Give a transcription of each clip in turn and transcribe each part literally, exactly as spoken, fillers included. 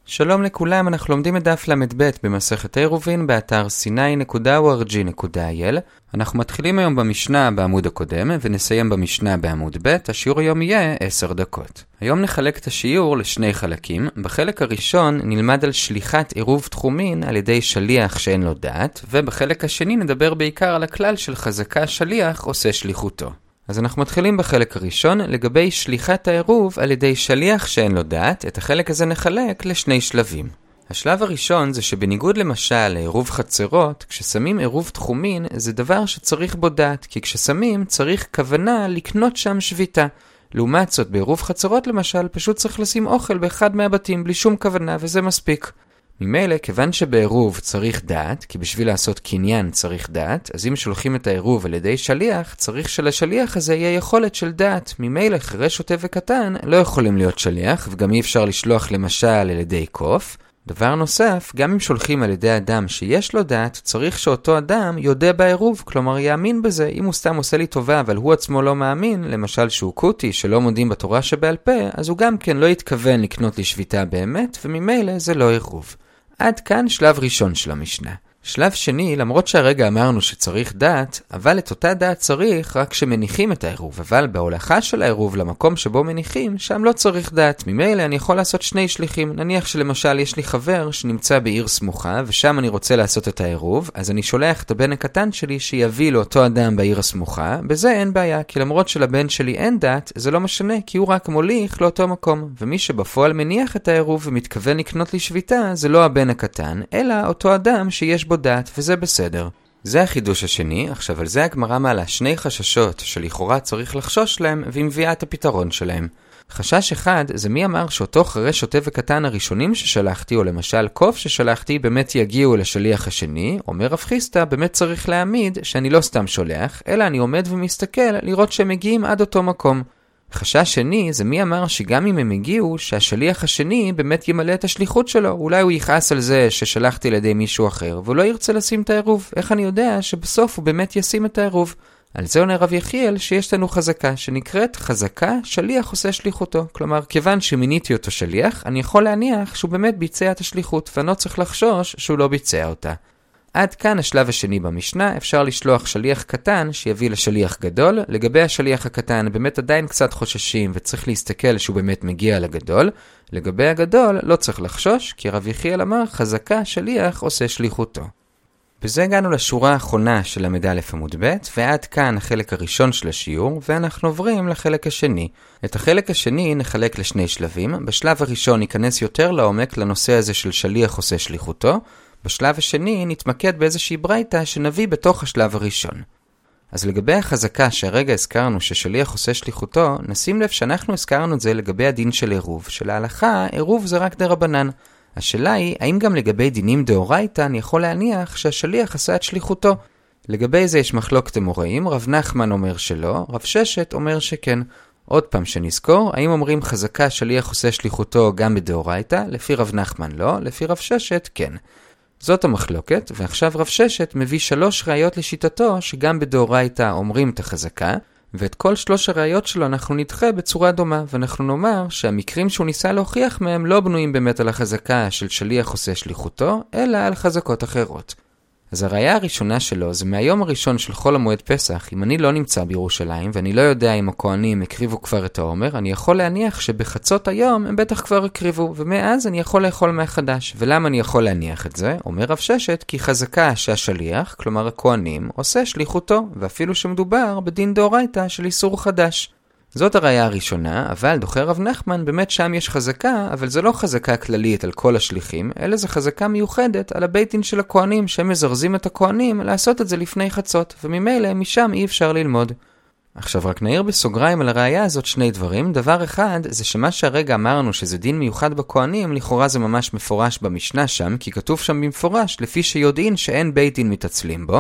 שלום לכולם, אנחנו לומדים את דף למד ב' במסכת עירובין באתר סיני נקודה או אר ג'י נקודה איי אל. אנחנו מתחילים היום במשנה בעמוד הקודם ונסיים במשנה בעמוד ב'. השיעור היום יהיה עשר דקות. היום נחלק את השיעור לשני חלקים. בחלק הראשון נלמד על שליחת עירוב תחומין על ידי שליח שאין לו דעת, ובחלק השני נדבר בעיקר על הכלל של חזקה שליח עושה שליחותו. אז אנחנו מתחילים בחלק הראשון לגבי שליחת העירוב על ידי שליח שאין לו דעת. את החלק הזה נחלק לשני שלבים. השלב הראשון זה שבניגוד למשל לעירוב חצרות, כששמים עירוב תחומין זה דבר שצריך בו דעת, כי כששמים צריך כוונה לקנות שם שביתה. לעומת זאת בעירוב חצרות למשל פשוט צריך לשים אוכל באחד מהבתים בלי שום כוונה וזה מספיק. ממילא, כיוון שבעירוב צריך דעת, כי בשביל לעשות קניין צריך דעת, אז אם שולחים את העירוב על ידי שליח, צריך שלשליח הזה יהיה יכולת של דעת. ממילא, חירש שוטה וקטן לא יכולים להיות שליח, וגם אי אפשר לשלוח למשל על ידי קוף. דבר נוסף, גם אם שולחים על ידי אדם שיש לו דעת, צריך שאותו אדם יודע בעירוב, כלומר יאמין בזה. אם הוא סתם עושה לי טובה, אבל הוא עצמו לא מאמין, למשל שהוא קוטי, שלא מודים בתורה שבעל פה, אז הוא גם כן לא יתכוון לקנות לי שביתה באמת, וממילא זה לא עירוב. עד כאן שלב ראשון של המשנה. שלב שני, למרות שהרגע אמרנו שצריך דעת, אבל את אותה דעת צריך רק שמניחים את העירוב, אבל בהולכה של העירוב למקום שבו מניחים, שם לא צריך דעת. ממילא אני יכול לעשות שני שליחים. נניח שלמשל יש לי חבר שנמצא בעיר סמוכה, ושם אני רוצה לעשות את העירוב, אז אני שולח את הבן הקטן שלי שיביא לאותו אדם בעיר הסמוכה. בזה אין בעיה, כי למרות שלבן שלי אין דעת, זה לא משנה, כי הוא רק מוליך לאותו מקום. ומי שבפועל מניח את העירוב ומתכוון לקנות לי שביתה, זה לא הבן הקטן, אלא אותו אדם שיש בו דעת, וזה בסדר. זה החידוש השני. עכשיו על זה הגמרא מעלה שני חששות שלכאורה צריך לחשוש להם, והיא מביאה את הפתרון שלהם. חשש אחד זה מי אמר שאותו חירש שוטה וקטן הראשונים ששלחתי, או למשל קוף ששלחתי, באמת יגיעו לשליח השני. אומר רב חיסדא, באמת צריך להעמיד שאני לא סתם שולח, אלא אני עומד ומסתכל לראות שהם מגיעים עד אותו מקום. חשש שני זה מי אמר שגם אם הם הגיעו, שהשליח השני באמת ימלא את השליחות שלו. אולי הוא יכעס על זה ששלחתי לידי מישהו אחר, והוא לא ירצה לשים את העירוב. איך אני יודע שבסוף הוא באמת ישים את העירוב? על זה עונה רב יחיאל שיש לנו חזקה, שנקראת חזקה שליח עושה שליחותו. כלומר, כיוון שמיניתי אותו שליח, אני יכול להניח שהוא באמת ביצע את השליחות, ואני לא צריך לחשוש שהוא לא ביצע אותה. עד כאן השלב השני במשנה. אפשר לשלוח שליח קטן שיביא לשליח גדול. לגבי השליח הקטן באמת עדיין קצת חוששים וצריך להסתכל שהוא באמת מגיע לגדול. לגבי הגדול לא צריך לחשוש, כי רב יחיאל אמר חזקה שליח עושה שליחותו. בזה הגענו לשורה האחרונה של למד א' עמוד ב', ועד כאן החלק הראשון של השיעור, ואנחנו עוברים לחלק השני. את החלק השני נחלק לשני שלבים. בשלב הראשון ניכנס יותר לעומק לנושא הזה של שליח עושה שליחותו. בשלב השני נתמקד באיזושהי ברייתא שנביא בתוך השלב הראשון. אז לגבי החזקה שהרגע הזכרנו ששליח עושה שליחותו, נשים לב שאנחנו הזכרנו את זה לגבי הדין של עירוב. של ההלכה, עירוב זה רק דרבנן. השאלה היא, האם גם לגבי דינים דאורייתא אני יכול להניח שהשליח עשה את שליחותו? לגבי זה יש מחלוקת אמוראים. רב נחמן אומר שלא, רב ששת אומר שכן. עוד פעם שנזכור, האם אומרים חזקה שליח עושה שליחותו גם בדאורייתא? לפי רב נחמן לא, לפי רב ששת כן. זאת המחלוקת, ועכשיו רב ששת מביא שלוש ראיות לשיטתו שגם בדאורייתא אומרים את החזקה, ואת כל שלוש הראיות שלו אנחנו נדחה בצורה דומה, ואנחנו נאמר שהמקרים שהוא ניסה להוכיח מהם לא בנויים באמת על החזקה של שליח עושה שליחותו, אלא על חזקות אחרות. אז הראיה הראשונה שלו זה מהיום הראשון של חול המועד פסח. אם אני לא נמצא בירושלים ואני לא יודע אם הכהנים הקריבו כבר את העומר, אני יכול להניח שבחצות היום הם בטח כבר הקריבו, ומאז אני יכול לאכול מהחדש. ולמה אני יכול להניח את זה? אומר רב ששת, כי חזקה שהשליח, כלומר הכהנים, עושה שליחותו, ואפילו שמדובר בדין דאורייתא של איסור חדש. זאת הראיה הראשונה, אבל דוחה רב נחמן, באמת שם יש חזקה, אבל זה לא חזקה כללית על כל השליחים, אלא זה חזקה מיוחדת על הבית דין של הכהנים, שהם מזרזים את הכהנים לעשות את זה לפני חצות, וממילא משם אי אפשר ללמוד. עכשיו רק נעיר בסוגריים על הראיה הזאת שני דברים. דבר אחד זה שמה שהרגע אמרנו שזה דין מיוחד בכהנים, לכאורה זה ממש מפורש במשנה שם, כי כתוב שם במפורש לפי שיודעין שאין בית דין מתעצלים בו.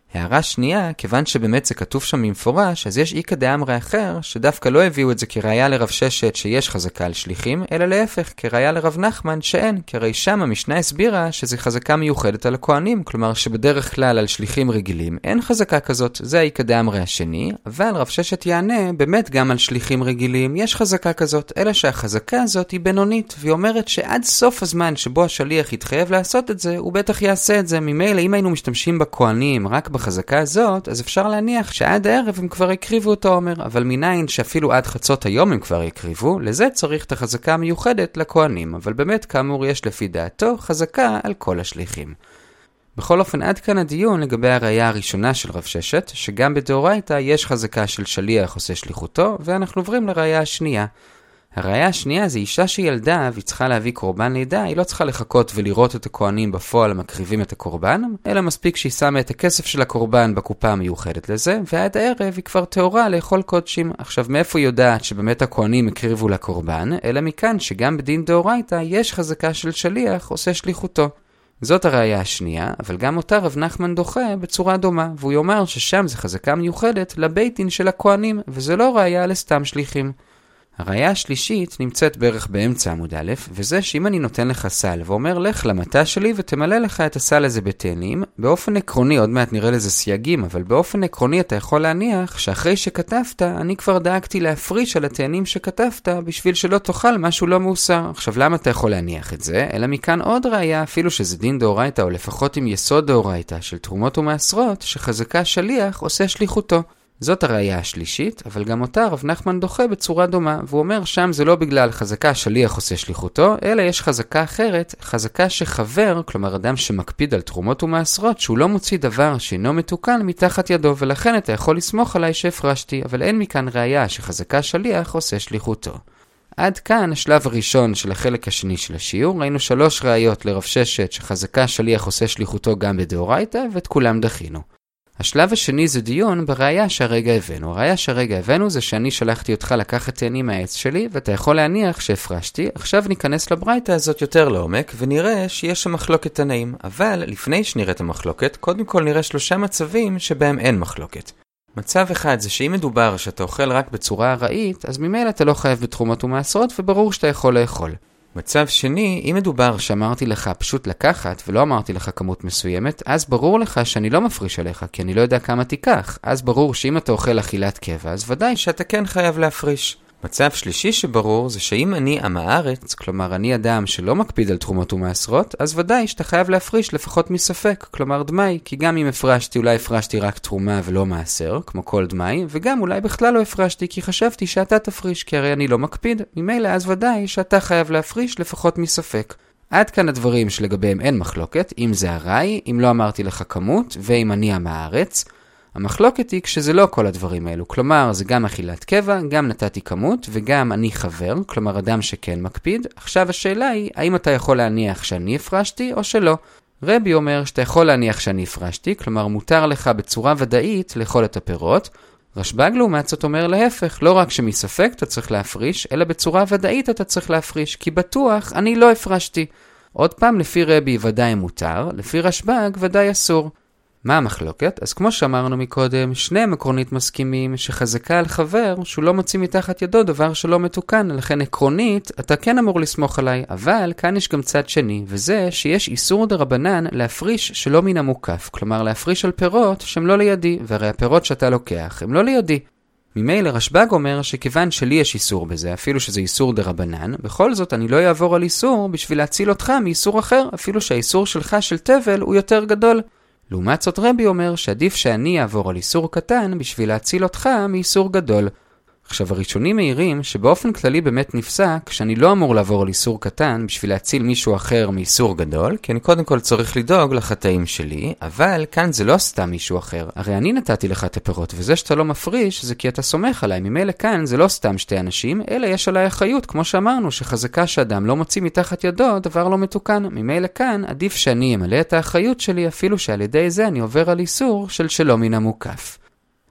הערה שנייה, כיוון שבאמת זה כתוב שם במפורש, אז יש איקא דאמרי אחר, שדווקא לא הביאו את זה כראיה לרב ששת שיש חזקה על שליחים, אלא להפך, כראיה לרב נחמן שאין, כי הרי שם המשנה הסבירה שזה חזקה מיוחדת על הכהנים, כלומר שבדרך כלל על שליחים רגילים אין חזקה כזאת, זה האיקא דאמרי השני, אבל רב ששת יענה, באמת גם על שליחים רגילים יש חזקה כזאת, אלא שהחזקה הזאת היא בינונית, והיא אומרת שעד סוף הזמן שבו השליח יתחייב לעשות את זה, הוא בטח יעשה את זה. ממילא אם היינו משתמשים בכהנים רק בחזקה הזאת, אז אפשר להניח שעד הערב הם כבר יקריבו אותו עומר, אבל מניין שאפילו עד חצות היום הם כבר יקריבו, לזה צריך את החזקה המיוחדת לכהנים, אבל באמת כאמור יש לפי דעתו חזקה על כל השליחים. בכל אופן עד כאן הדיון לגבי הראיה הראשונה של רב ששת, שגם בדאורייתא יש חזקה של שליח עושה שליחותו, ואנחנו עוברים לראיה השנייה. הראיה השנייה זה אישה שילדה והיא צריכה להביא קורבן לידה, היא לא צריכה לחכות ולראות את הכהנים בפועל מקריבים את הקורבן, אלא מספיק שהיא שמה את הכסף של הקורבן בקופה המיוחדת לזה, ועד הערב היא כבר תאורה לאכול קודשים. עכשיו מאיפה היא יודעת שבאמת הכהנים הקריבו לקורבן, אלא מכאן שגם בדין דאורייתא יש חזקה של שליח עושה שליחותו. זאת הראיה השנייה, אבל גם אותה רב נחמן דוחה בצורה דומה, והוא יאמר ששם זה חזקה מיוחדת לבית דין של הכהנים, וזה לא ראיה לסתם שליחים. הראיה השלישית נמצאת בערך באמצע עמוד א', וזה שאם אני נותן לך סל ואומר לך למטה שלי ותמלא לך את הסל הזה בתאנים, באופן עקרוני, עוד מעט נראה לזה סייגים, אבל באופן עקרוני אתה יכול להניח שאחרי שכתבת, אני כבר דאגתי להפריש על התאנים שכתבת בשביל שלא תאכל משהו לא מאוסר. עכשיו למה אתה יכול להניח את זה? אלא מכאן עוד ראיה, אפילו שזה דין דאורייתא או לפחות עם יסוד דאורייתא של תרומות ומעשרות, שחזקה שליח עושה שליחותו. זאת הראיה השלישית, אבל גם אותה רב נחמן דוחה בצורה דומה, והוא אומר שם זה לא בגלל חזקה שליח עושה שליחותו, אלא יש חזקה אחרת, חזקה שחבר, כלומר אדם שמקפיד על תרומות ומעשרות, שהוא לא מוציא דבר שאינו מתוקן מתחת ידו, ולכן אתה יכול לסמוך עליי שהפרשתי, אבל אין מכאן ראיה שחזקה שליח עושה שליחותו. עד כאן השלב הראשון של החלק השני של השיעור, ראינו שלוש ראיות לרב ששת שחזקה שליח עושה שליחותו גם בדאורייתא, ואת כולם דחינו. השלב השני זה דיון בראיה שהרגע הבאנו. הראיה שהרגע הבאנו זה שאני שלחתי אותך לקחת תאנים מהעץ שלי, ואתה יכול להניח שהפרשתי. עכשיו ניכנס לברייתא הזאת יותר לעומק, ונראה שיש שם מחלוקת תנאים. אבל לפני שנראה את המחלוקת, קודם כל נראה שלושה מצבים שבהם אין מחלוקת. מצב אחד זה שאם מדובר שאתה אוכל רק בצורה ארעית, אז ממילא אתה לא חייב בתרומות ומעשרות, וברור שאתה יכול לאכול. מצב שני, אם מדובר שאמרתי לך פשוט לקחת ולא אמרתי לך כמות מסוימת, אז ברור לך שאני לא מפריש עליך, כי אני לא יודע כמה תיקח. אז ברור שאם אתה אוכל אכילת קבע, אז ודאי שאתה כן חייב להפריש. מצב שלישי שברור זה שאם אני עם הארץ, כלומר אני אדם שלא מקפיד על תרומות ומעשרות, אז ודאי שאתה חייב להפריש לפחות מספק, כלומר דמי, כי גם אם הפרשתי אולי הפרשתי רק תרומה ולא מעשר, כמו כל דמי, וגם אולי בכלל לא הפרשתי כי חשבתי שאתה תפריש, כי הרי אני לא מקפיד, ממילא אז ודאי שאתה חייב להפריש לפחות מספק. עד כאן הדברים שלגביהם אין מחלוקת, אם זה הראי, אם לא אמרתי לך כמות, ואם אני עם הארץ. המחלוקת היא כשזה לא כל הדברים האלו, כלומר זה גם אכילת קבע, גם נתתי כמות וגם אני חבר, כלומר אדם שכן מקפיד. עכשיו השאלה היא, האם אתה יכול להניח שאני הפרשתי או שלא? רבי אומר שאתה יכול להניח שאני הפרשתי, כלומר מותר לך בצורה ודאית לאכול את הפירות. רשב"ג לעומת זאת אומר להפך, לא רק שמספק אתה צריך להפריש, אלא בצורה ודאית אתה צריך להפריש, כי בטוח אני לא הפרשתי. עוד פעם, לפי רבי ודאי מותר, לפי רשב"ג ודאי אסור. מה המחלוקת? אז כמו שאמרנו מקודם, שניהם עקרונית מסכימים שחזקה על חבר שהוא לא מוציא מתחת ידו דבר שלא מתוקן, לכן עקרונית אתה כן אמור לסמוך עליי, אבל כאן יש גם צד שני, וזה שיש איסור דרבנן להפריש שלא מן המוקף, כלומר להפריש על פירות שהם לא לידי, והרי הפירות שאתה לוקח הם לא לידי. ממילא רשב"ג אומר שכיוון שלי יש איסור בזה, אפילו שזה איסור דרבנן, בכל זאת אני לא אעבור על איסור בשביל להציל אותך מאיסור אחר, אפילו שהאיסור שלך של תבל הוא יותר גדול. לעומת זאת רבי אומר שעדיף שאני אעבור על איסור קטן בשביל להציל אותך מאיסור גדול. עכשיו הראשונים מעירים שבאופן כללי באמת נפסק שאני לא אמור לעבור על איסור קטן בשביל להציל מישהו אחר מאיסור גדול, כי אני קודם כל צריך לדאוג לחטאים שלי, אבל כאן זה לא סתם מישהו אחר. הרי אני נתתי לך את הפירות, וזה שאתה לא מפריש זה כי אתה סומך עליי. ממילא כאן זה לא סתם שתי אנשים, אלא יש עליי אחריות, כמו שאמרנו, שחזקה שאדם לא מוציא מתחת ידו דבר לא מתוקן. ממילא כאן עדיף שאני אמלא את האחריות שלי, אפילו שעל ידי זה אני עובר על איסור של שלא מן המוקף.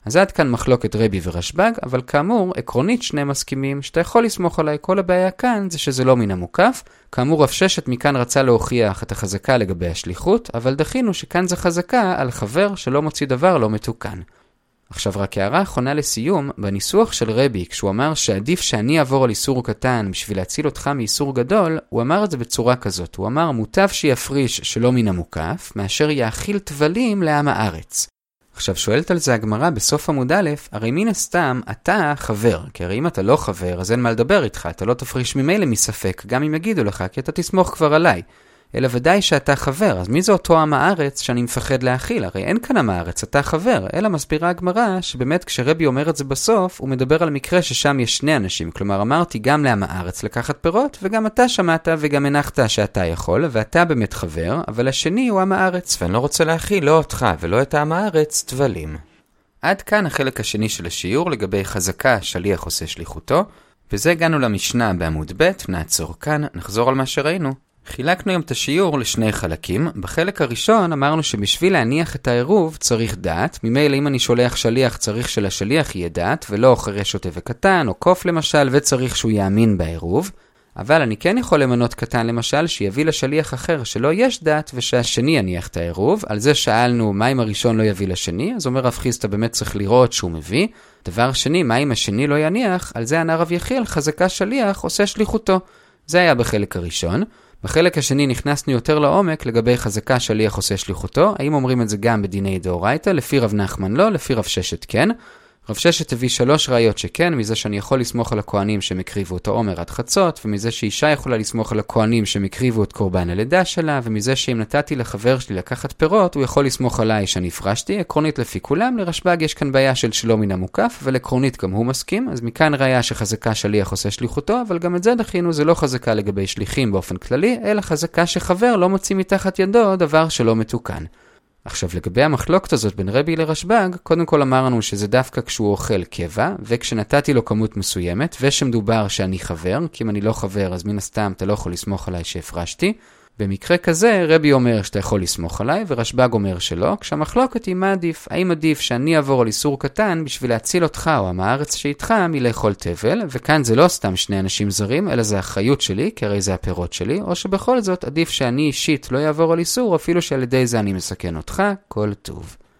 אז עד כאן מחלוקת רבי ורשב"ג, אבל כאמור, עקרונית שני מסכימים שאתה יכול לסמוך עליי. כל הבעיה כאן זה שזה לא מן המוקף. כאמור, רב ששת מכאן רצה להוכיח את החזקה לגבי השליחות, אבל דחינו שכאן זה חזקה על חבר שלא מוציא דבר לא מתוקן. עכשיו רק הערה אחרונה לסיום, בניסוח של רבי, כשהוא אמר שעדיף שאני אעבור על איסור קטן בשביל להציל אותך מאיסור גדול, הוא אמר את זה בצורה כזאת. הוא אמר מוטב שיפריש שלא מן המוקף, מאשר יאכיל תבלים לעם הארץ. עכשיו שואלת על זה הגמרא בסוף עמוד א', הרי מן הסתם אתה חבר, כי הרי אם אתה לא חבר אז אין מה לדבר איתך, אתה לא תפריש ממילא מספק, גם אם יגידו לך, כי אתה תסמוך כבר עליי. אלא ודאי שאתה חבר, אז מי זה אותו עם הארץ שאני מפחד להאכיל? הרי אין כאן עם הארץ, אתה חבר. אלא מסבירה הגמרא שבאמת כשרבי אומר את זה בסוף, הוא מדבר על מקרה ששם יש שני אנשים. כלומר אמרתי גם לעם הארץ לקחת פירות, וגם אתה שמעת וגם הנחת שאתה יכול, ואתה באמת חבר, אבל השני הוא עם הארץ, ואני לא רוצה להאכיל לא אותך ולא את עם הארץ תבלים. עד כאן החלק השני של השיעור לגבי חזקה שליח עושה שליחותו, וזה הגענו למשנה בעמוד ב', נעצור כאן, נחזור על מה שראינו. חילקנו היום את השיעור לשני חלקים. בחלק הראשון אמרנו שבשביל להניח את העירוב צריך דעת. ממילא אם אני שולח שליח צריך שלשליח יהיה דעת, ולא חרש שוטה וקטן או קוף למשל, וצריך שהוא יאמין בעירוב. אבל אני כן יכול למנות קטן למשל שיביא לשליח אחר שלא יש דעת ושהשני יניח את העירוב. על זה שאלנו מה אם הראשון לא יביא לשני, אז אומר רב חיסטה באמת צריך לראות שהוא מביא. דבר שני, מה אם השני לא יניח, על זה ענה רב יחיאל חזקה שליח עושה שליחותו. זה היה בחלק הראשון. בחלק השני נכנסנו יותר לעומק לגבי חזקה שליח עושה שליחותו. האם אומרים את זה גם בדיני דאורייתא? לפי רב נחמן לא, לפי רב ששת כן. רב ששת הביא שלוש ראיות שכן, מזה שאני יכול לסמוך על הכהנים שמקריבו את העומר עד חצות, ומזה שאישה יכולה לסמוך על הכהנים שמקריבו את קורבן הלידה שלה, ומזה שאם נתתי לחבר שלי לקחת פירות, הוא יכול לסמוך עליי שאני הפרשתי. עקרונית לפי כולם, לרשב"ג יש כאן בעיה של שלא מן המוקף, ולעקרונית גם הוא מסכים, אז מכאן ראיה שחזקה שליח עושה שליחותו, אבל גם את זה דחינו, זה לא חזקה לגבי שליחים באופן כללי, אלא חזקה שחבר לא מוציא מתחת ידו דבר שלא מתוקן. עכשיו לגבי המחלוקת הזאת בין רבי לרשב"ג, קודם כל אמרנו שזה דווקא כשהוא אוכל קבע, וכשנתתי לו כמות מסוימת, ושמדובר שאני חבר, כי אם אני לא חבר אז מן הסתם אתה לא יכול לסמוך עליי שהפרשתי. במקרה כזה רבי אומר שאתה יכול לסמוך עליי, ורשב"ג אומר שלא, כשהמחלוקת היא מה עדיף. האם עדיף שאני אעבור על איסור קטן בשביל להציל אותך או עם הארץ שאיתך מלאכול תבל, וכאן זה לא סתם שני אנשים זרים, אלא זה האחריות שלי, כי הרי זה הפירות שלי, או שבכל זאת עדיף שאני אישית לא יעבור על איסור, אפילו שעל ידי זה אני מסכן אותך, כל טוב.